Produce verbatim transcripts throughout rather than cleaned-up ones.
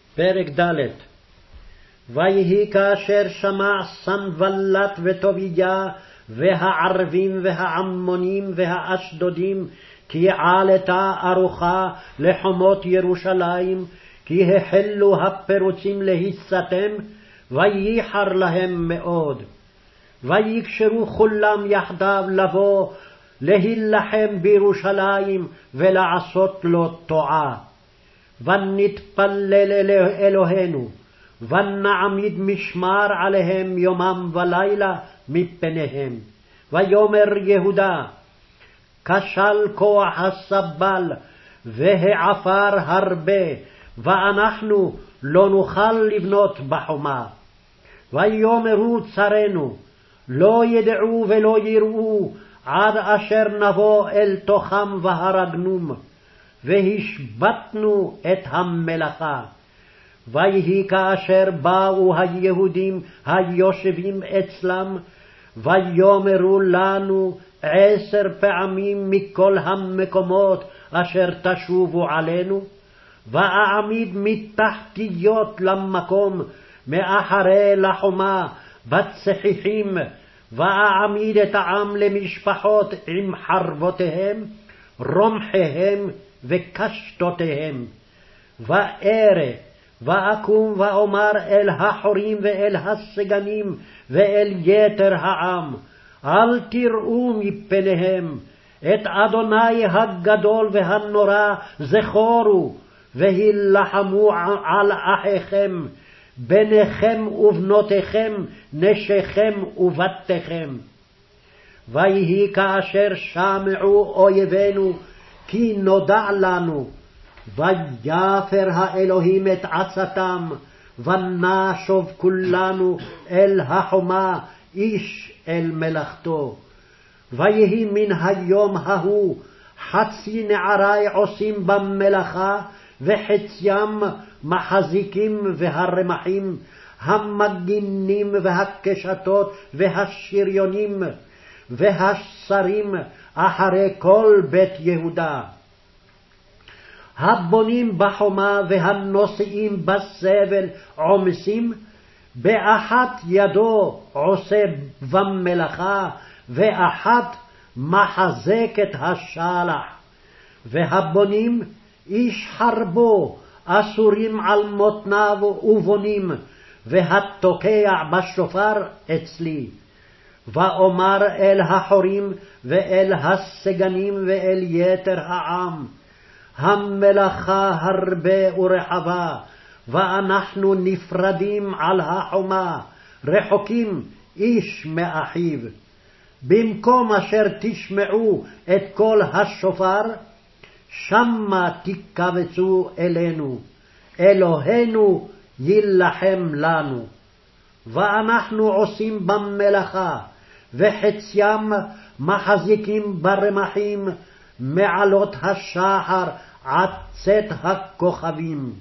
פרק ד'. ויהי כאשר שמע סנבלת וטוביה והערבים והעמונים והאשדודים כי עלתה ארוחה לחומות ירושלים, כי החלו הפירוצים להסתם, וייחר להם מאוד. ויקשרו כולם יחדיו לבוא להילחם בירושלים ולעשות לו טועה. ונתפלל אל אלוהינו, ונעמיד משמר עליהם יומם ולילה מפניהם. ויאמר יהודה, כשל כוח הסבל והעפר הרבה, ואנחנו לא נוכל לבנות בחומה. ויאמרו צרינו, לא ידעו ולא יראו עד אשר נבוא אל תוכם והרגנום, והשבתנו את המלאכה. ויהי כאשר באו היהודים היושבים אצלם, ויאמרו לנו עשר פעמים מכל המקומות אשר תשובו עלינו, ואעמיד מתחתיות למקום מאחרי לחומה בצחיחים, ואעמיד את העם למשפחות עם חרבותיהם, רומחיהם וקשתותיהם. וארא ואקום ואומר אל החורים ואל הסגנים ואל יתר העם, אל תראו מפניהם, את אדוני הגדול והנורא זכורו, והילחמו על אחיכם, בניכם ובנותיכם, נשיכם ובתיכם. ויהי כאשר שמעו אויבינו כי נודע לנו, ויפר האלוהים את עצתם, ונשוב כולנו אל החומה, איש אל מלאכתו. ויהי מן היום ההוא חצי נערי עושים במלאכה, וחציים מחזיקים והרמחים, המגינים והקשתות והשריונים והשרים אחרי כל בית יהודה. הבונים בחומה והנושאים בסבל עומסים, באחת ידו עושה במלאכה, ואחת מחזקת השלח. והבונים איש חרבו אסורים על מותניו ובונים, והתוקע בשופר אצלי. ואומר אל החורים ואל הסגנים ואל יתר העם, המלאכה הרבה ורחבה, ואנחנו נפרדים על החומה, רחוקים איש מאחיו. במקום אשר תשמעו את קול השופר, שמה תקבצו אלינו, אלוהינו יילחם לנו. ואנחנו עושים במלאכה, וחציים מחזיקים ברמחים, מעלות השחר עד צאת הכוכבים.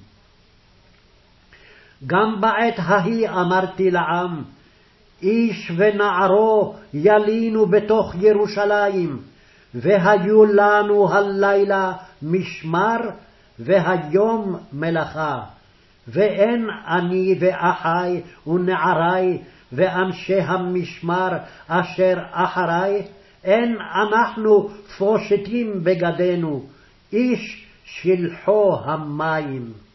גם בעת ההיא אמרתי לעם, איש ונערו ילינו בתוך ירושלים, והיו לנו הלילה משמר והיום מלאכה. ואין אני ואחי ונערי ואנשי המשמר אשר אחרי, אין אנחנו פושטים בגדנו, איש שלחו המים.